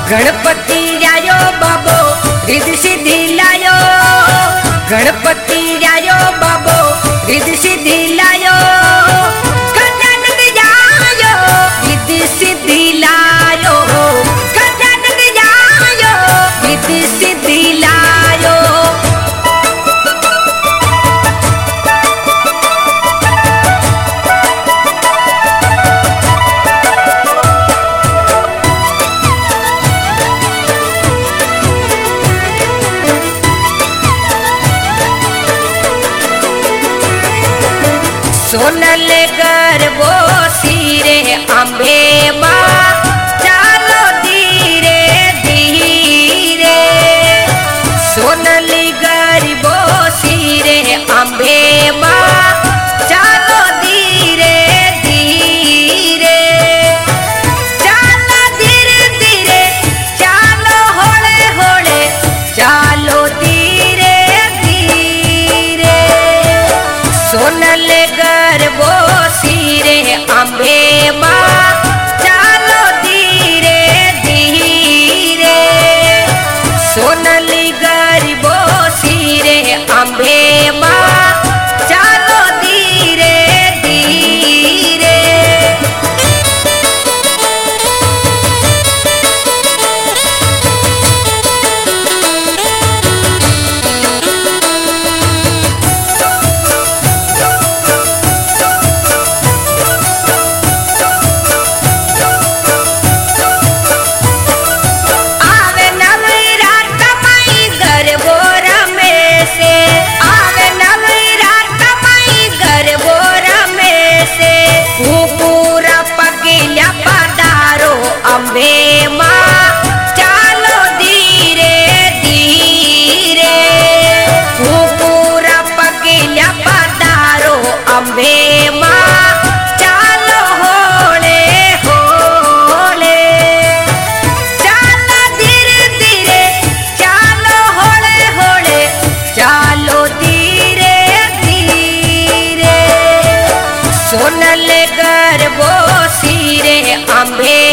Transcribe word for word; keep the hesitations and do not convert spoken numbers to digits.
गणपति रायो बाबो रिद्धि सिद्धि लायो, गणपति रायो बाबो रिद्धि सिद्धि लायो, गजानन आयो रिद्धि सिद्धि लायो, गजानन आयो रिद्धि सिद्धि लायो। सोनल गरबो सिरे अम्बे माँ चालो धीरे धीरे, सोनल गरबो सिरे अम्बे माँ चालो धीरे धीरे, चालो धीरे धीरे चालो होले होले चालो धीरे धीरे, सोनल गरबो सिरे अम्बे माँ चालो धीरे धीरे, सोनली गरबो सिरे अम्बे माँ चालो धीरे धीरे। अम्बे माँ चालो धीरे धीरे, पूरा पगिल्या पधारो अम्बे माँ चालो होले होले, चालो धीरे धीरे चालो होले होले चालो धीरे धीरे, सोनल गरबो सिरे अम्बे